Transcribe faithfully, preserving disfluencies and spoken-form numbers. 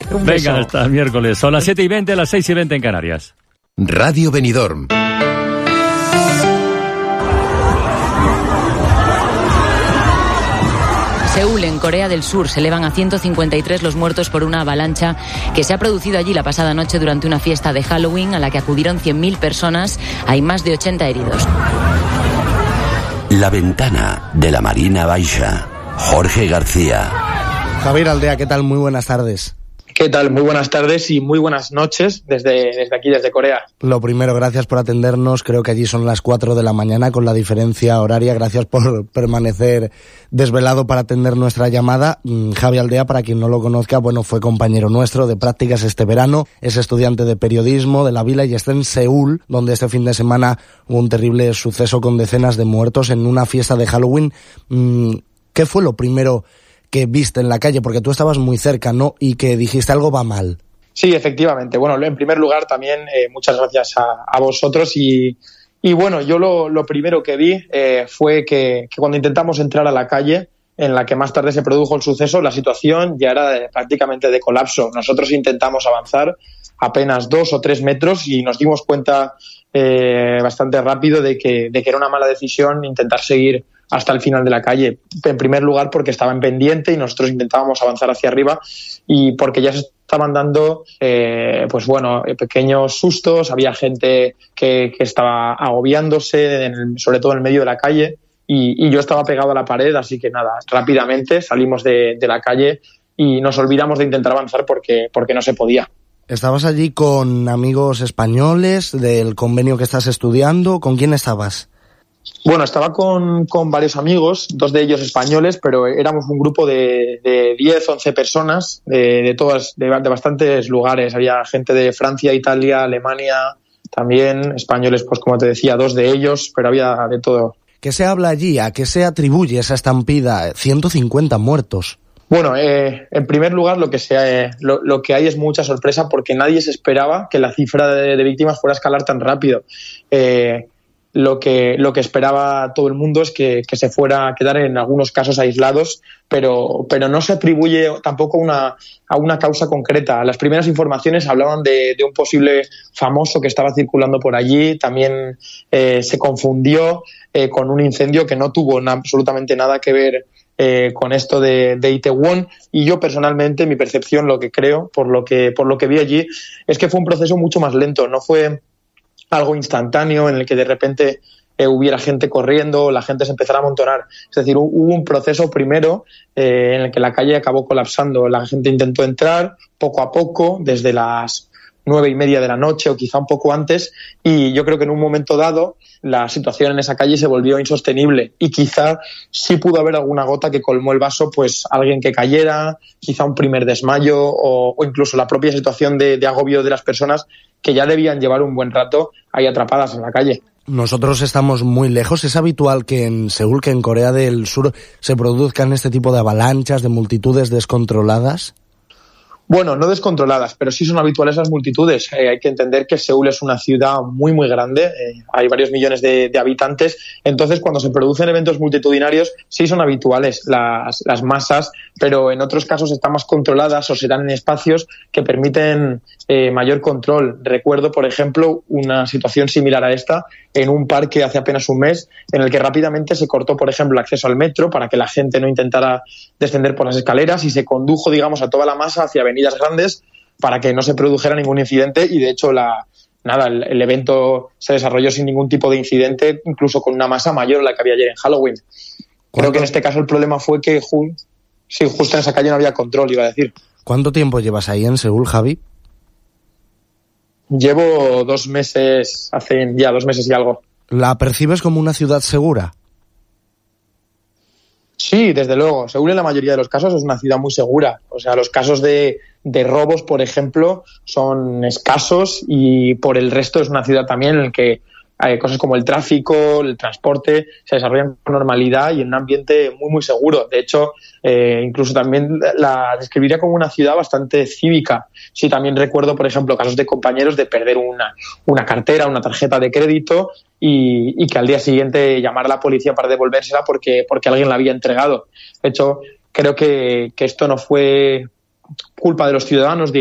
Un Venga, beso. hasta miércoles. Son las siete y veinte, las seis y veinte en Canarias. Radio Benidorm. Seúl, en Corea del Sur, se elevan a ciento cincuenta y tres los muertos por una avalancha que se ha producido allí la pasada noche durante una fiesta de Halloween a la que acudieron cien mil personas. Hay más de ochenta heridos. La ventana de la Marina Baixa. Jorge García. Javier Aldea, ¿qué tal? Muy buenas tardes. ¿Qué tal? Muy buenas tardes y muy buenas noches desde, desde aquí, desde Corea. Lo primero, gracias por atendernos. Creo que allí son las cuatro de la mañana con la diferencia horaria. Gracias por permanecer desvelado para atender nuestra llamada. Javi Aldea, para quien no lo conozca, bueno, fue compañero nuestro de prácticas este verano. Es estudiante de periodismo de la Vila y está en Seúl, donde este fin de semana hubo un terrible suceso con decenas de muertos en una fiesta de Halloween. ¿Qué fue lo primero que viste en la calle? Porque tú estabas muy cerca, ¿no? Y que dijiste algo va mal. Sí, efectivamente. Bueno, en primer lugar también eh, muchas gracias a, a vosotros y, y bueno, yo lo, lo primero que vi eh, fue que, que cuando intentamos entrar a la calle en la que más tarde se produjo el suceso, la situación ya era de, prácticamente de colapso. Nosotros intentamos avanzar apenas dos o tres metros y nos dimos cuenta eh, bastante rápido de que, de que era una mala decisión intentar seguir hasta el final de la calle. En primer lugar porque estaba en pendiente y nosotros intentábamos avanzar hacia arriba y porque ya se estaban dando eh, pues bueno, pequeños sustos, había gente que, que estaba agobiándose, en el, sobre todo en el medio de la calle y, y yo estaba pegado a la pared, así que nada, rápidamente salimos de, de la calle y nos olvidamos de intentar avanzar porque, porque no se podía. ¿Estabas allí con amigos españoles del convenio que estás estudiando? ¿Con quién estabas? Bueno, estaba con, con varios amigos, dos de ellos españoles, pero éramos un grupo de, de diez, once personas, de, de todas, de, de bastantes lugares. Había gente de Francia, Italia, Alemania, también españoles, pues como te decía, dos de ellos, pero había de todo. ¿Qué se habla allí? ¿A qué se atribuye esa estampida? ciento cincuenta muertos. Bueno, eh, en primer lugar lo que, sea, eh, lo, lo que hay es mucha sorpresa porque nadie se esperaba que la cifra de, de víctimas fuera a escalar tan rápido. Eh, Lo que, lo que esperaba todo el mundo es que, que se fuera a quedar en algunos casos aislados, pero, pero no se atribuye tampoco una, a una causa concreta. Las primeras informaciones hablaban de, de un posible famoso que estaba circulando por allí, también eh, se confundió eh, con un incendio que no tuvo na, absolutamente nada que ver eh, con esto de, de Itaewon, y yo personalmente, mi percepción, lo que creo, por lo que, por lo que vi allí, es que fue un proceso mucho más lento, no fue algo instantáneo en el que de repente eh, hubiera gente corriendo, la gente se empezara a amontonar. Es decir, hubo un proceso primero eh, en el que la calle acabó colapsando. La gente intentó entrar poco a poco, desde las nueve y media de la noche o quizá un poco antes, y yo creo que en un momento dado la situación en esa calle se volvió insostenible y quizá sí pudo haber alguna gota que colmó el vaso, pues alguien que cayera, quizá un primer desmayo o, o incluso la propia situación de, de agobio de las personas que ya debían llevar un buen rato ahí atrapadas en la calle. Nosotros estamos muy lejos. ¿Es habitual que en Seúl, que en Corea del Sur, se produzcan este tipo de avalanchas, de multitudes descontroladas? Bueno, no descontroladas, pero sí son habituales las multitudes. Eh, hay que entender que Seúl es una ciudad muy, muy grande, eh, hay varios millones de, de habitantes, entonces cuando se producen eventos multitudinarios sí son habituales las, las masas, pero en otros casos están más controladas o se dan en espacios que permiten eh, mayor control. Recuerdo, por ejemplo, una situación similar a esta en un parque hace apenas un mes, en el que rápidamente se cortó, por ejemplo, el acceso al metro para que la gente no intentara descender por las escaleras y se condujo, digamos, a toda la masa hacia avenidas grandes para que no se produjera ningún incidente y, de hecho, la nada el, el evento se desarrolló sin ningún tipo de incidente, incluso con una masa mayor a la que había ayer en Halloween. Creo que en este caso el problema fue que ju- sí, justo en esa calle no había control, iba a decir. ¿Cuánto tiempo llevas ahí en Seúl, Javi? Llevo dos meses, hace ya dos meses y algo. ¿La percibes como una ciudad segura? Sí, desde luego. Seúl en la mayoría de los casos es una ciudad muy segura. O sea, los casos de, de robos, por ejemplo, son escasos y por el resto es una ciudad también en la que hay cosas como el tráfico, el transporte, se desarrollan con normalidad y en un ambiente muy, muy seguro. De hecho, eh, incluso también la describiría como una ciudad bastante cívica. Sí, también recuerdo, por ejemplo, casos de compañeros de perder una, una cartera, una tarjeta de crédito y, y que al día siguiente llamar a la policía para devolvérsela porque, porque alguien la había entregado. De hecho, creo que, que esto no fue culpa de los ciudadanos,